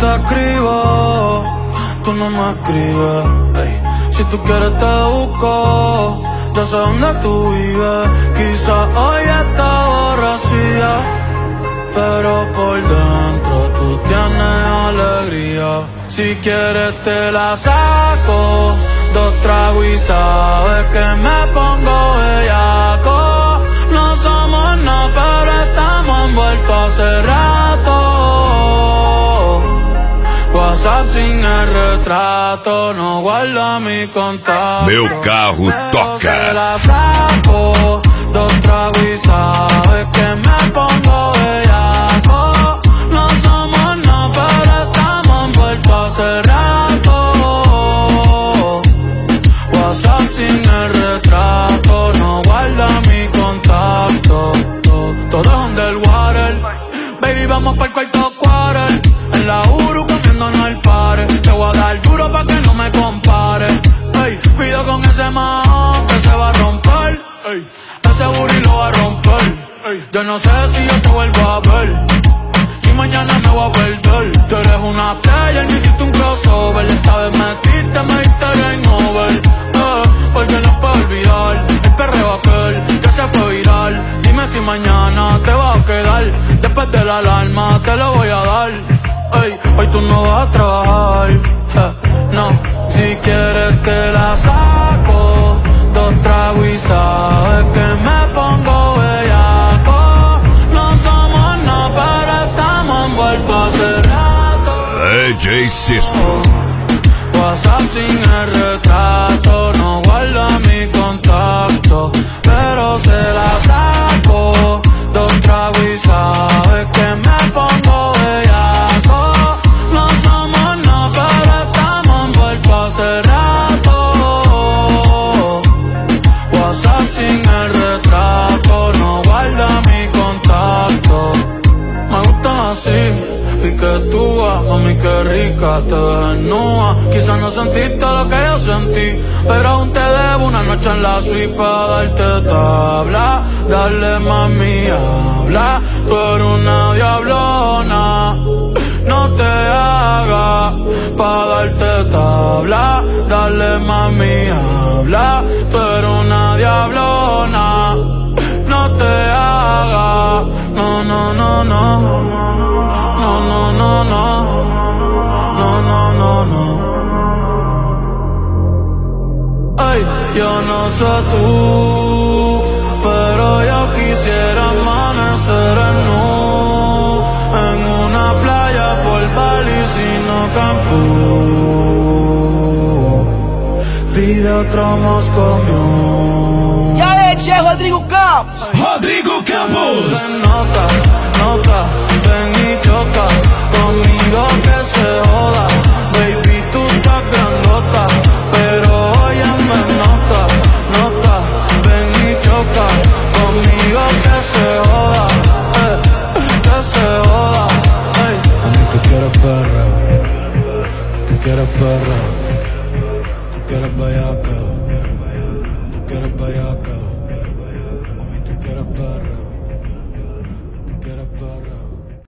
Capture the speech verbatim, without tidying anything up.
te escribo, tú no me escribes. Ey. Si tú quieres te busco, ya sé dónde tú vives. Quizás hoy está borracía, pero por dentro tú tienes alegría. Si quieres te la saco, dos tragos y sabes que me pongo bellaco. No somos nada, pero estamos envueltos hace rato. WhatsApp sin el retrato, no guarda mi contacto. Meu carro toca. Se la saco, dos tragos y sabes que me pongo bellaco. No somos nada, pero estamos envueltos hace rato. WhatsApp sin el retrato, no guarda mi contacto. Todo es underwater, baby, vamos pa'l cuarto quarter. En la Uru comiéndonos el pare. Te voy a dar duro pa' que no me compare. Ey, pido con ese man que se va a romper. Ey, ese booty lo va a romper. Ey, yo no sé si yo te vuelvo a ver, si mañana me voy a perder. Tú eres una player, me hiciste un crossover. Esta vez metiste, me diste game over. Eh, porque no puedo olvidar el perreo aquel que se fue viral. Dime si mañana te vas a quedar. Después de la alarma te lo voy a dar. Ey, hoy tú no vas a trabajar, eh, no. Si quieres te la saco, dos tragos y sabes que me pongo bellaco. No somos nada, pero estamos envueltos hace rato. D J Sisto. WhatsApp sin el retrato, no guarda mi contacto, pero se la saco, dos tragos y sabes que me pongo bellaco. No somos nada, pero estamos envueltos hace rato. WhatsApp sin el retrato, no guarda mi contacto. Me gustan así, piquetúa, mami qué rica, te ves desnuda. Quizás no sentiste lo que yo sentí, pero aún te debo una noche en la suite pa' darte tabla. Dale mami, habla, tú eres una diablona. No te hagas pa' darte tabla. Dale mami, habla, tú eres una diablona. No te hagas, no, no, no, no. No, no, no, no, no, no, no, no. Ay, yo no sé tú, pero yo quisiera amanecer en nu, en una playa por Bali, sino Cancún. Pide otro Moscow. E aí, Tchê, Rodrigo Campos. Rodrigo Campos. Nota, nota, ven y choca conmigo que se joda. Baby, tú estás grandota, pero óyeme, nota, nota, ven y choca conmigo que se joda, eh, que se joda. Ey. A mí tú quieres perreo, tú quieres perreo, tú quieres bellaca.